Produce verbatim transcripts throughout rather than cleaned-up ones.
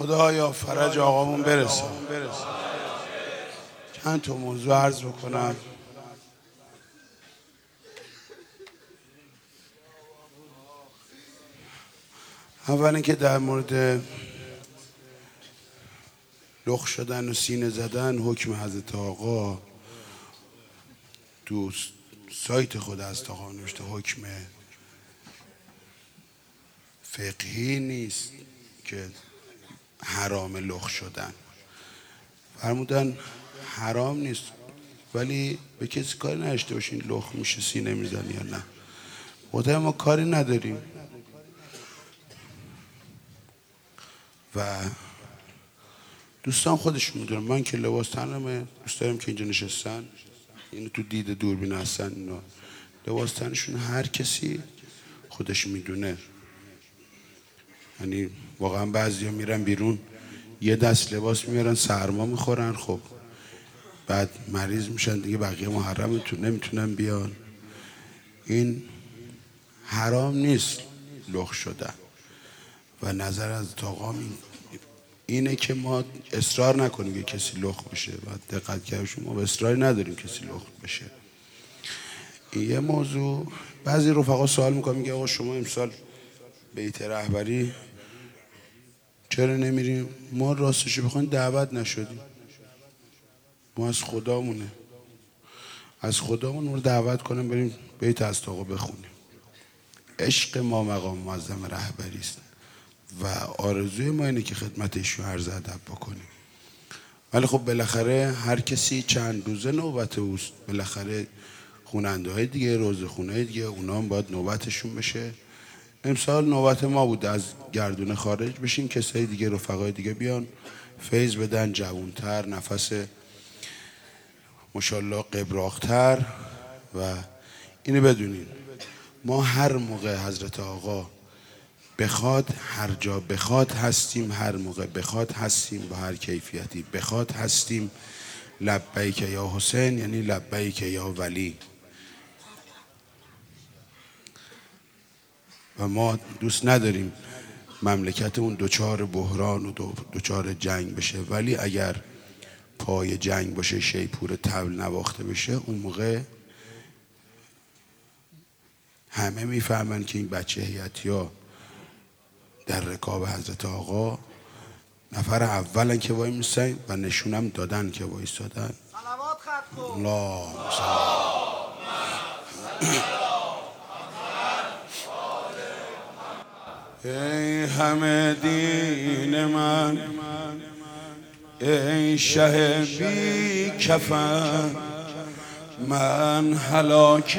خدایا فرج آقامون برسان. چند تا موضوع عرض بکنم. اول اینکه در مورد لخ شدن و سینه زدن، حکم حضرت آقا تو سایت خود از آقا نوشته حکم فقهی نیست که حرام لخ شدن. فرمودن حرام نیست ولی به کسی کاری نداشته باشین لخ میشه سینه میزنی یا نه. خدا ما کاری نداریم و دوستان خودشون میدونن. من که لباس تنمه، دوست دارم که اینجا نشستن، اینو تو دید دوربین هستن، اینا لباس تنشون هر کسی خودش میدونه. یعنی واقعا بعضیا میرن بیرون یه دست لباس میارن، سرما میخورن، خب بعد مریض میشن دیگه، بقیه محرم نمیتونن بیان. این حرام نیست لخ شدن و نظر از آقا اینه که ما اصرار نکنیم که کسی لخ بشه و دقت کردیم ما به اصراری نداریم کسی لخ بشه. این یه موضوع. بعضی رفقا سوال میکنن میگه آقا شما امسال بیت رهبری چرا نمیریم؟ ما راستش بخواین دعوت نشدیم، ما از خدامونه از خدامون رو دعوت کنیم بریم بیت از آقا بخونیم. عشق ما مقام معظم رهبری است و آرزوی ما اینه که خدمت ایشون عرض ادب بکنیم. ولی خب بالاخره هر کسی چند روزه نوبت اوست. بالاخره خواننده های دیگه، روزخونه های دیگه، اونا هم باید نوبتشون بشه. امسال نوبت ما بود از گردونه خارج بشیم، کسای دیگه رفقای دیگه بیان فیض بدن، جوانتر، نفس ماشاءالله قبراقتر. و اینو بدونین ما هر موقع حضرت آقا بخواد، هر جا بخواد هستیم، هر موقع بخواد هستیم، با هر کیفیتی بخواد هستیم. لبیک یا حسین یعنی لبیک یا ولی. و ما دوست نداریم مملکتمون دوچار بحران و دوچار جنگ بشه، ولی اگر پای جنگ باشه، شیپور طبل نواخته بشه، اون موقع همه میفهمن که این بچه هیئتیا در رکاب حضرت آقا نفر اولن که وای میستن و نشونم دادن که وای ایستادن. صلوات خط کن. اللهم ای همه دین من، ای شه بی کفن، من هلاک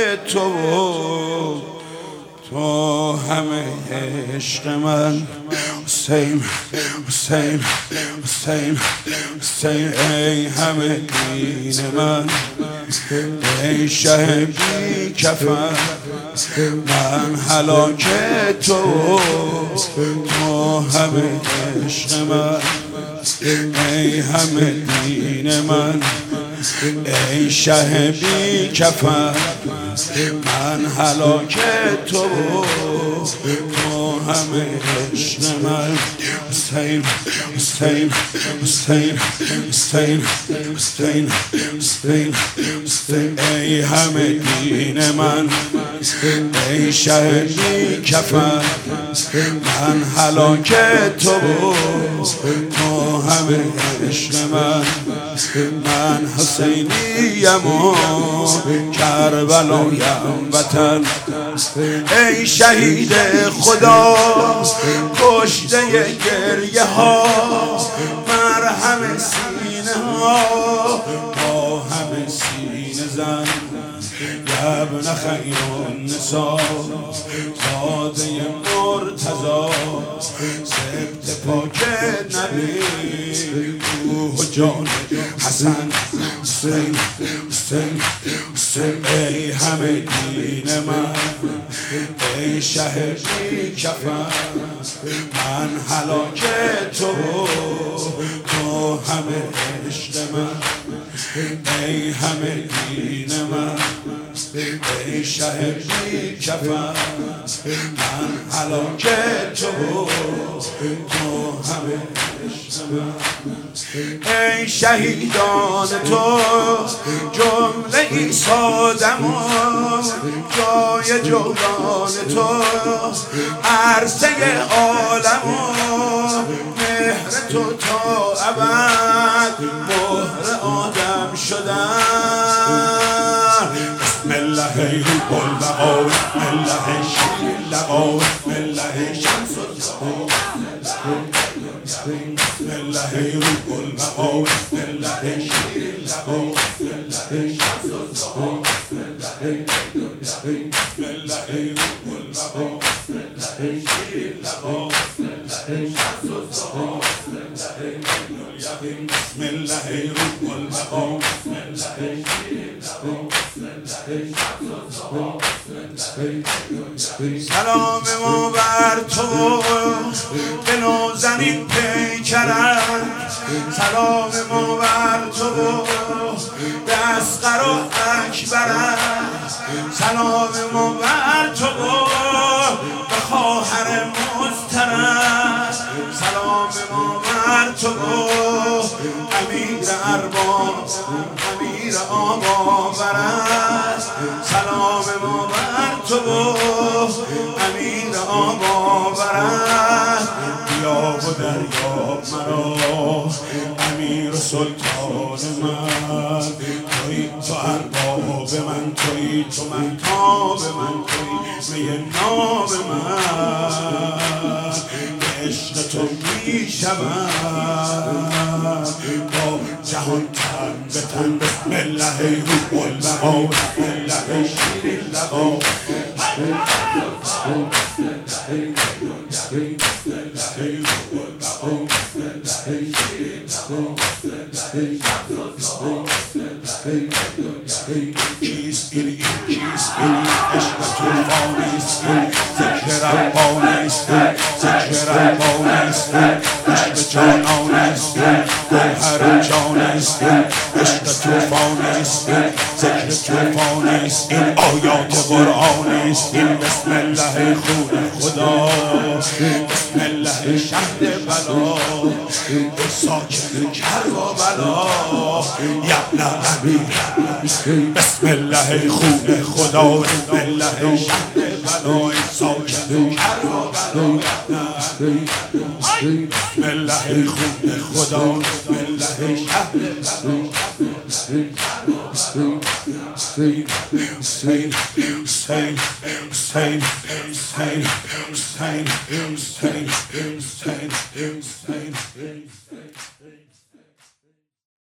تو تو همه عشق من. حسین حسین حسین حسین ای همه دین من، ای شه بی کفن، من هلاک تو تو همه عشق من. ای همه دین من، ای شه بی کفن، من هلاک تو تو همه عشق من. حسین حسین حسین حسین حسین حسین حسین ای همه دین من، ای شه بی کفن، من هلاک تو تو همه عشق من. من حسینیم و کربلایم وطن، ای شهید خدا کشته گریه ها، مرهم سینه ها با همه سینه زن. ابن خیر النساء زاده مرتضی، سبت پاک نبی روح جان حسن. حسین حسین حسین ای همه دین من، ای شه بی کفن، من هلاک تو تو همه عشق من. ای همه دین من، ای شه بی کفن من هلاک تو تو همه ای شهیدان تو جمله ای سادمان جای جولان تو عرصه عالمان مهر تو تا ابد مهر آدم شدن بسم الله روح البقا بسم الله شیر لقا بسم الله شمس بسم الله روح البقا بسم الله شیر لقا بسم الله شمس بسم الله روح البقا بسم الله شیر لقا بسم الله شمس بسم الله روح البقا بسم الله شیر لقا سلام ما بر تو به نازنین پیکرم سلام ما بر تو به اصغر و اکبرم سلام ما بر تو به خواهر محترم سلام ما بر تو امیر ارباب امیر آقا برد سلام ما بر تو امیر آقا برد بیا و دریاب مرا امیر سلطان من توی تو ارباب من توی تو مهتاب من توی می ناب من به عشق تو می شود با جهان تن به تن بسم الله روح البقا بسم الله شیر لقا کیست این این کیست این عشق طوفانیست ذکر ربانیست ذکر ربانیست عشق جانانیست گوهر جانیست عشق طوفانیست ذکر طوفانیست این آیات قرآنیست این بسم الله خون خدا بسم الله شهر بلا ساکن کربلا یبن امیر بسم الله خون خدا بسم الله شهر بلا ساکن کربلا بسم الله خون خدا بسم الله شهر بلا Hussein, Hussein, Hussein, Hussein, Hussein, Hussein, Hussein, Hussein, Hussein, Hussein, Hussein.